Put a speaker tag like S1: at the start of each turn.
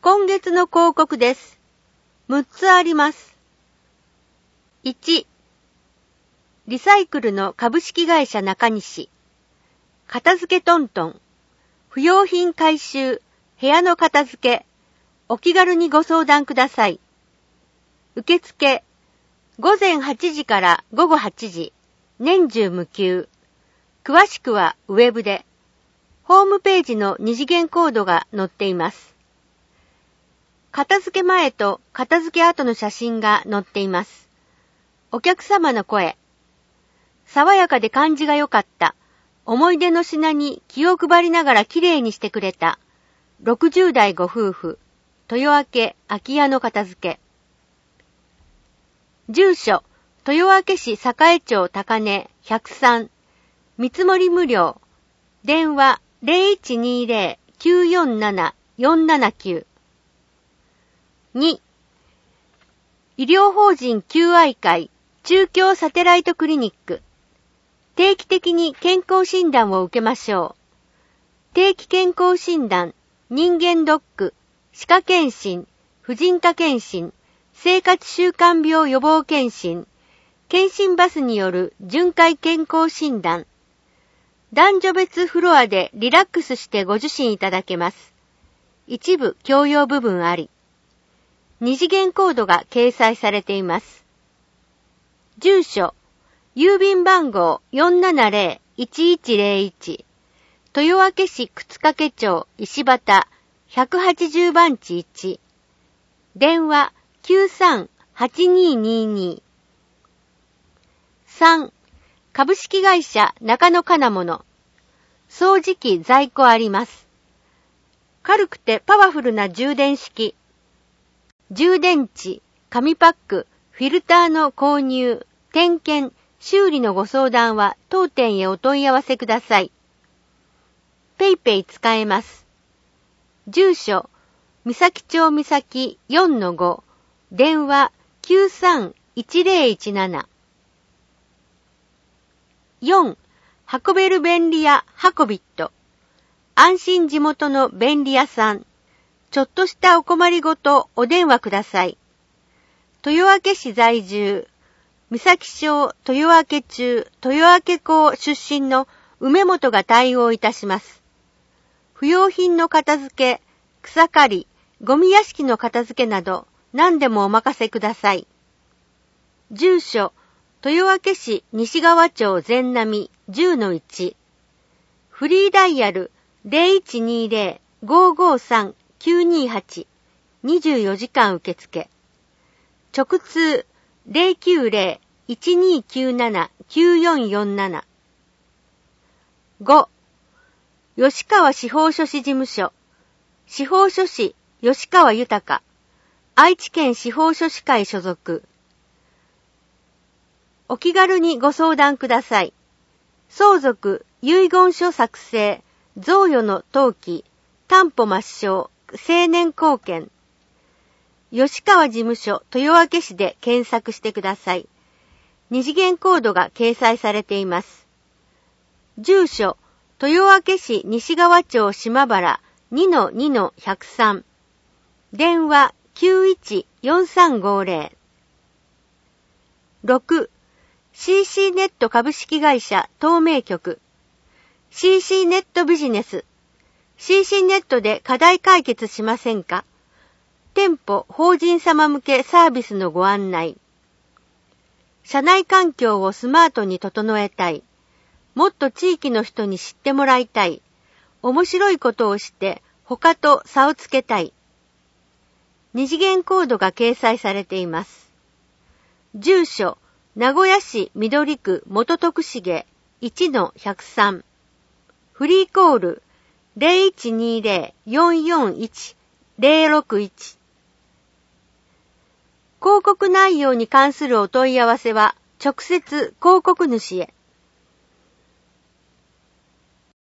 S1: 今月の広告です。6つあります。1、リサイクルの株式会社中西。片付けトントン。不用品回収、部屋の片付け。お気軽にご相談ください。受付、午前8時から午後8時。年中無休。詳しくはウェブで。ホームページの二次元コードが載っています。片付け前と片付け後の写真が載っています。お客様の声。爽やかで感じが良かった。思い出の品に気を配りながらきれいにしてくれた。60代ご夫婦。豊明空き家の片付け。住所、豊明市栄町高根103。見積もり無料。電話 0120-947-479。2、医療法人救愛会中京サテライトクリニック。定期的に健康診断を受けましょう。定期健康診断、人間ドック、歯科検診、婦人科検診、生活習慣病予防検診、検診バスによる巡回健康診断。男女別フロアでリラックスしてご受診いただけます。一部共用部分あり。二次元コードが掲載されています。住所、郵便番号 470-1101 豊明市沓掛町石畑180番地1。電話 93-8222。3、株式会社中野金物。掃除機在庫あります。軽くてパワフルな充電式。充電池、紙パック、フィルターの購入、点検、修理のご相談は当店へお問い合わせください。ペイペイ使えます。住所、三崎町三崎 4-5。電話 93-1017。4、運べる便利屋ハコビット。安心地元の便利屋さん。ちょっとしたお困りごとお電話ください。豊明市在住、三崎町豊明中豊明港出身の梅本が対応いたします。不用品の片付け、草刈り、ゴミ屋敷の片付けなど何でもお任せください。住所、豊明市西川町全並 10-1。フリーダイヤル 0120-553-928。24時間受付。直通 090-1297-9447。5、吉川司法書士事務所。司法書士吉川豊。愛知県司法書士会所属。お気軽にご相談ください。相続、遺言書作成、贈与の登記、担保抹消、成年後見。吉川事務所豊明市で検索してください。二次元コードが掲載されています。住所、豊明市西川町島原 2-2-103。電話 91-4350。6、CC ネット株式会社透明局。CC ネットビジネス。CC ネットで課題解決しませんか？店舗、法人様向けサービスのご案内。社内環境をスマートに整えたい。もっと地域の人に知ってもらいたい。面白いことをして他と差をつけたい。二次元コードが掲載されています。住所、名古屋市緑区元徳重 1-103。フリーコール 0120-441-061。広告内容に関するお問い合わせは直接広告主へ。